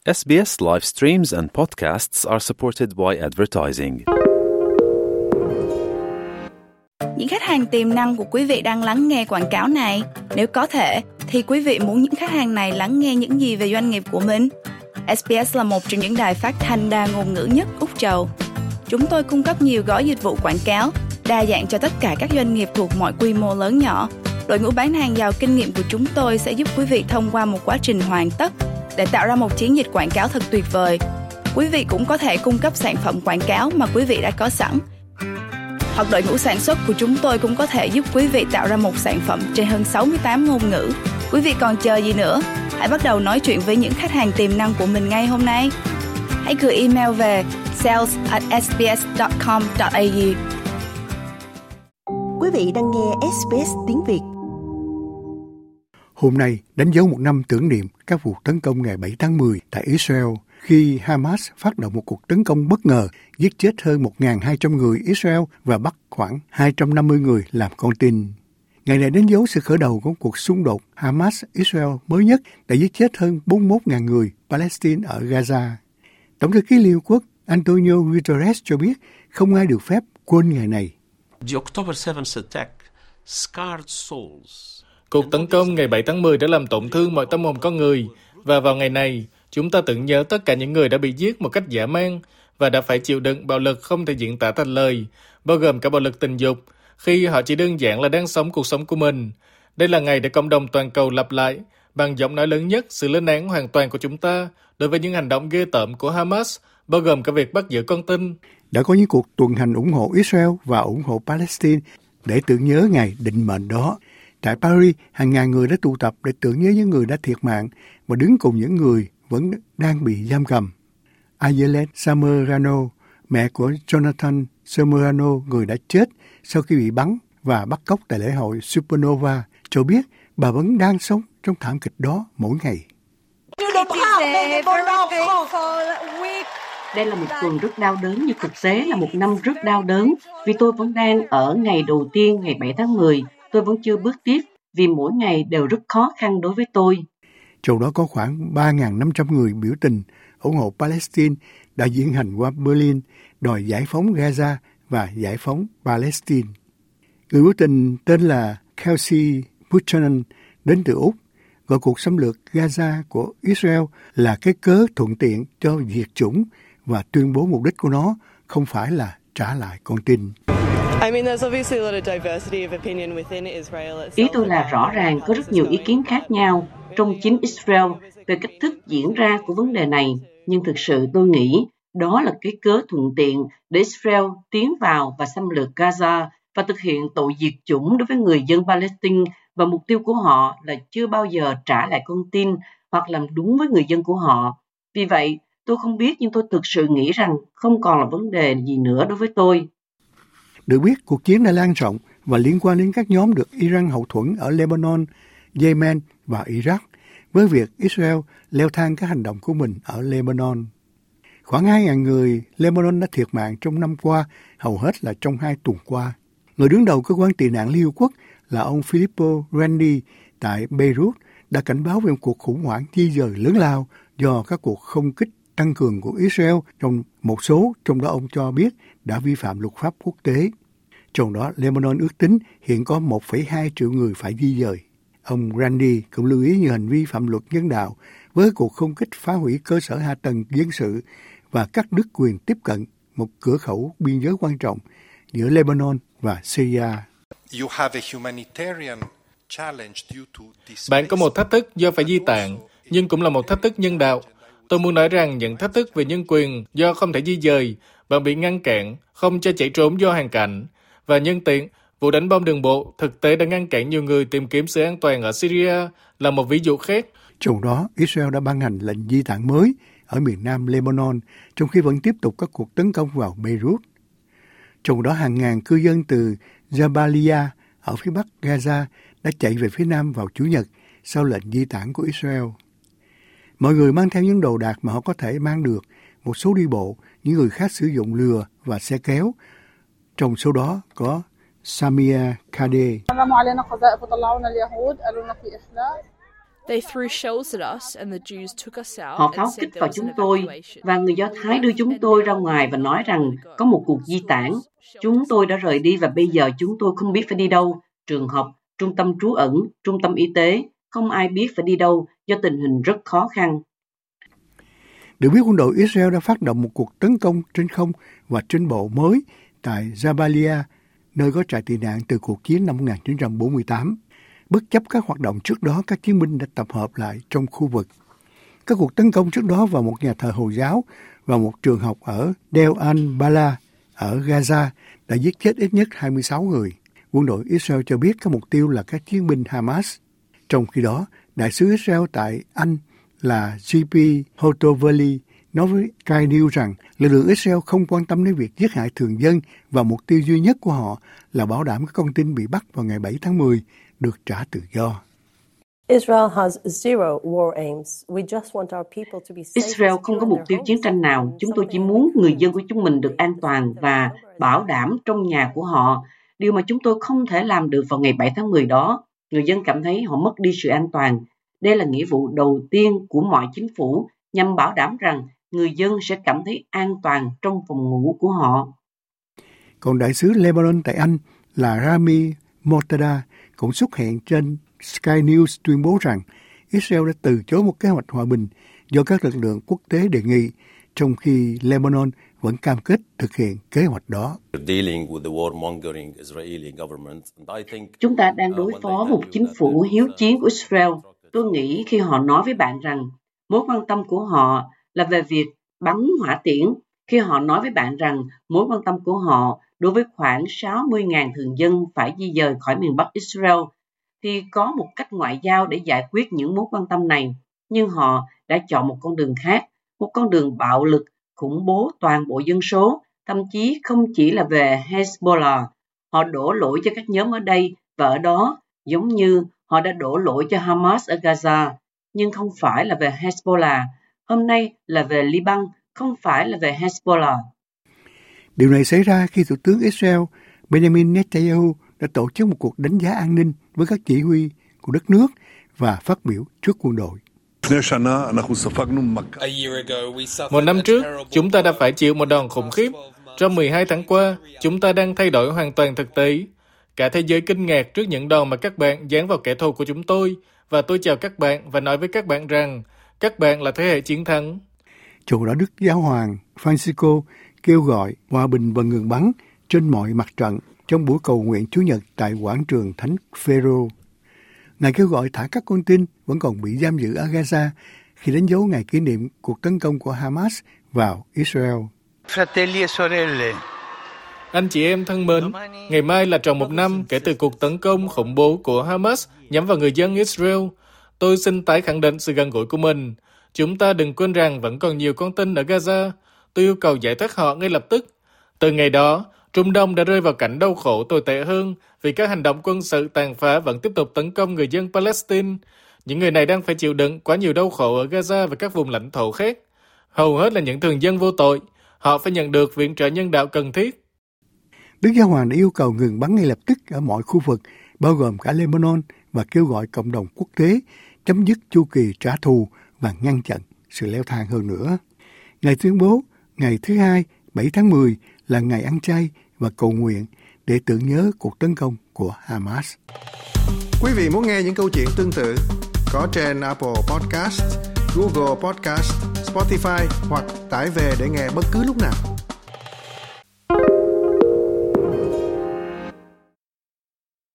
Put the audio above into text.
SBS live streams and podcasts are supported by advertising. Những khách hàng tiềm năng của quý vị đang lắng nghe quảng cáo này. Nếu có thể, thì quý vị muốn những khách hàng này lắng nghe những gì về doanh nghiệp của mình? SBS là một trong những đài phát thanh đa ngôn ngữ nhất Úc Châu. Chúng tôi cung cấp nhiều gói dịch vụ quảng cáo, đa dạng cho tất cả các doanh nghiệp thuộc mọi quy mô lớn nhỏ. Đội ngũ bán hàng giàu kinh nghiệm của chúng tôi sẽ giúp quý vị thông qua một quá trình hoàn tất để tạo ra một chiến dịch quảng cáo thật tuyệt vời. Quý vị cũng có thể cung cấp sản phẩm quảng cáo mà quý vị đã có sẵn. Hoặc đội ngũ sản xuất của chúng tôi cũng có thể giúp quý vị tạo ra một sản phẩm trên hơn 68 ngôn ngữ. Quý vị còn chờ gì nữa? Hãy bắt đầu nói chuyện với những khách hàng tiềm năng của mình ngay hôm nay. Hãy gửi email về sales@sbs.com.au. Quý vị đang nghe SBS tiếng Việt. Hôm nay đánh dấu một năm tưởng niệm các vụ tấn công ngày 7 tháng 10 tại Israel khi Hamas phát động một cuộc tấn công bất ngờ giết chết hơn 1.200 người Israel và bắt khoảng 250 người làm con tin. Ngày này đánh dấu sự khởi đầu của cuộc xung đột Hamas-Israel mới nhất đã giết chết hơn 41.000 người Palestine ở Gaza. Tổng thư ký Liên Hợp Quốc Antonio Guterres cho biết không ai được phép quên ngày này. Cuộc tấn công ngày 7 tháng 10 đã làm tổn thương mọi tâm hồn con người, và vào ngày này, chúng ta tưởng nhớ tất cả những người đã bị giết một cách dã man và đã phải chịu đựng bạo lực không thể diễn tả thành lời, bao gồm cả bạo lực tình dục, khi họ chỉ đơn giản là đang sống cuộc sống của mình. Đây là ngày để cộng đồng toàn cầu lặp lại, bằng giọng nói lớn nhất, sự lên án hoàn toàn của chúng ta đối với những hành động ghê tởm của Hamas, bao gồm cả việc bắt giữ con tin. Đã có những cuộc tuần hành ủng hộ Israel và ủng hộ Palestine để tưởng nhớ ngày định mệnh đó. Tại Paris, hàng ngàn người đã tụ tập để tưởng nhớ những người đã thiệt mạng và đứng cùng những người vẫn đang bị giam cầm. Ayelet Samerano, mẹ của Jonathan Samerano, người đã chết sau khi bị bắn và bắt cóc tại lễ hội Supernova, cho biết bà vẫn đang sống trong thảm kịch đó mỗi ngày. Đây là một tuần rất đau đớn, nhưng thực tế là một năm rất đau đớn vì tôi vẫn đang ở ngày đầu tiên, ngày 7 tháng 10. Tôi vẫn chưa bước tiếp vì mỗi ngày đều rất khó khăn đối với tôi. Trong đó có khoảng 3.500 người biểu tình ủng hộ Palestine đã diễn hành qua Berlin đòi giải phóng Gaza và giải phóng Palestine. Người biểu tình tên là Kelsey Buchanan đến từ Úc, gọi cuộc xâm lược Gaza của Israel là cái cớ thuận tiện cho diệt chủng và tuyên bố mục đích của nó không phải là trả lại con tin. Ý tôi là rõ ràng có rất nhiều ý kiến khác nhau trong chính Israel về cách thức diễn ra của vấn đề này, nhưng thực sự tôi nghĩ đó là cái cớ thuận tiện để Israel tiến vào và xâm lược Gaza và thực hiện tội diệt chủng đối với người dân Palestine, và mục tiêu của họ là chưa bao giờ trả lại con tin hoặc làm đúng với người dân của họ. Vì vậy, tôi không biết, nhưng tôi thực sự nghĩ rằng không còn là vấn đề gì nữa đối với tôi. Được biết, cuộc chiến đã lan rộng và liên quan đến các nhóm được Iran hậu thuẫn ở Lebanon, Yemen và Iraq, với việc Israel leo thang các hành động của mình ở Lebanon. Khoảng 2.000 người Lebanon đã thiệt mạng trong năm qua, hầu hết là trong 2 tuần qua. Người đứng đầu cơ quan tị nạn Liên Hợp Quốc là ông Filippo Grandi tại Beirut đã cảnh báo về một cuộc khủng hoảng di dời lớn lao do các cuộc không kích tăng cường của Israel, trong đó ông cho biết đã vi phạm luật pháp quốc tế. Trong đó, Lebanon ước tính hiện có 1,2 triệu người phải di dời. Ông Grandi cũng lưu ý nhiều hành vi phạm luật nhân đạo với cuộc không kích phá hủy cơ sở hạ tầng dân sự và cắt đứt quyền tiếp cận một cửa khẩu biên giới quan trọng giữa Lebanon và Syria. Bạn có một thách thức do phải di tản, nhưng cũng là một thách thức nhân đạo. Tôi muốn nói rằng những thách thức về nhân quyền do không thể di dời, bạn bị ngăn cản, không cho chạy trốn do hoàn cảnh. Và nhân tiện, vụ đánh bom đường bộ thực tế đã ngăn cản nhiều người tìm kiếm sự an toàn ở Syria là một ví dụ khác. Trong đó, Israel đã ban hành lệnh di tản mới ở miền nam Lebanon, trong khi vẫn tiếp tục các cuộc tấn công vào Beirut. Trong đó, hàng ngàn cư dân từ Jabalia ở phía bắc Gaza đã chạy về phía nam vào Chủ nhật sau lệnh di tản của Israel. Mọi người mang theo những đồ đạc mà họ có thể mang được, một số đi bộ, những người khác sử dụng lừa và xe kéo. Trong số đó có Samia Kadeh. Họ pháo kích vào chúng tôi và người Do Thái đưa chúng tôi ra ngoài và nói rằng có một cuộc di tản. Chúng tôi đã rời đi và bây giờ chúng tôi không biết phải đi đâu. Trường học, trung tâm trú ẩn, trung tâm y tế, không ai biết phải đi đâu do tình hình rất khó khăn. Được biết quân đội Israel đã phát động một cuộc tấn công trên không và trên bộ mới tại Jabalia, nơi có trại tị nạn từ cuộc chiến năm 1948. Bất chấp các hoạt động trước đó, các chiến binh đã tập hợp lại trong khu vực. Các cuộc tấn công trước đó vào một nhà thờ Hồi giáo và một trường học ở Deir al-Bala ở Gaza đã giết chết ít nhất 26 người. Quân đội Israel cho biết các mục tiêu là các chiến binh Hamas. Trong khi đó, đại sứ Israel tại Anh là G.P. Hotovely nói với Sky News rằng lực lượng Israel không quan tâm đến việc giết hại thường dân và mục tiêu duy nhất của họ là bảo đảm các con tin bị bắt vào ngày 7 tháng 10 được trả tự do. Israel không có mục tiêu chiến tranh nào. Chúng tôi chỉ muốn người dân của chúng mình được an toàn và bảo đảm trong nhà của họ. Điều mà chúng tôi không thể làm được vào ngày 7 tháng 10 đó. Người dân cảm thấy họ mất đi sự an toàn. Đây là nghĩa vụ đầu tiên của mọi chính phủ nhằm bảo đảm rằng người dân sẽ cảm thấy an toàn trong phòng ngủ của họ. Còn đại sứ Lebanon tại Anh là Rami Mortada cũng xuất hiện trên Sky News tuyên bố rằng Israel đã từ chối một kế hoạch hòa bình do các lực lượng quốc tế đề nghị, trong khi Lebanon vẫn cam kết thực hiện kế hoạch đó. Chúng ta đang đối phó một chính phủ hiếu chiến của Israel. Tôi nghĩ khi họ nói với bạn rằng mối quan tâm của họ là về việc bắn hỏa tiễn, khi họ nói với bạn rằng mối quan tâm của họ đối với khoảng 60.000 thường dân phải di dời khỏi miền Bắc Israel, thì có một cách ngoại giao để giải quyết những mối quan tâm này. Nhưng họ đã chọn một con đường khác, một con đường bạo lực, khủng bố toàn bộ dân số, thậm chí không chỉ là về Hezbollah. Họ đổ lỗi cho các nhóm ở đây và ở đó, giống như họ đã đổ lỗi cho Hamas ở Gaza, nhưng không phải là về Hezbollah. Hôm nay là về Liban, không phải là về Hezbollah. Điều này xảy ra khi Thủ tướng Israel Benjamin Netanyahu đã tổ chức một cuộc đánh giá an ninh với các chỉ huy của đất nước và phát biểu trước quân đội. Một năm trước, chúng ta đã phải chịu một đòn khủng khiếp. Trong 12 tháng qua, chúng ta đang thay đổi hoàn toàn thực tế. Cả thế giới kinh ngạc trước những đòn mà các bạn giáng vào kẻ thù của chúng tôi. Và tôi chào các bạn và nói với các bạn rằng các bạn là thế hệ chiến thắng. Chủ đạo Đức Giáo hoàng Francisco kêu gọi hòa bình và ngừng bắn trên mọi mặt trận trong buổi cầu nguyện Chủ nhật tại quảng trường Thánh Phêrô. Ngài kêu gọi thả các con tin vẫn còn bị giam giữ ở Gaza khi đánh dấu ngày kỷ niệm cuộc tấn công của Hamas vào Israel. Anh chị em thân mến, ngày mai là tròn một năm kể từ cuộc tấn công khủng bố của Hamas nhắm vào người dân Israel. Tôi xin tái khẳng định sự gần gũi của mình. Chúng ta đừng quên rằng vẫn còn nhiều con tin ở Gaza. Tôi yêu cầu giải thoát họ ngay lập tức. Từ ngày đó, Trung Đông đã rơi vào cảnh đau khổ tồi tệ hơn vì các hành động quân sự tàn phá vẫn tiếp tục tấn công người dân Palestine. Những người này đang phải chịu đựng quá nhiều đau khổ ở Gaza và các vùng lãnh thổ khác. Hầu hết là những thường dân vô tội. Họ phải nhận được viện trợ nhân đạo cần thiết. Đức Giáo hoàng đã yêu cầu ngừng bắn ngay lập tức ở mọi khu vực, bao gồm cả Lebanon, và kêu gọi cộng đồng quốc tế chấm dứt chu kỳ trả thù và ngăn chặn sự leo thang hơn nữa. Ngài tuyên bố ngày thứ Hai, 7 tháng 10 là ngày ăn chay và cầu nguyện để tưởng nhớ cuộc tấn công của Hamas. Quý vị muốn nghe những câu chuyện tương tự có trên Apple Podcast, Google Podcast, Spotify hoặc tải về để nghe bất cứ lúc nào.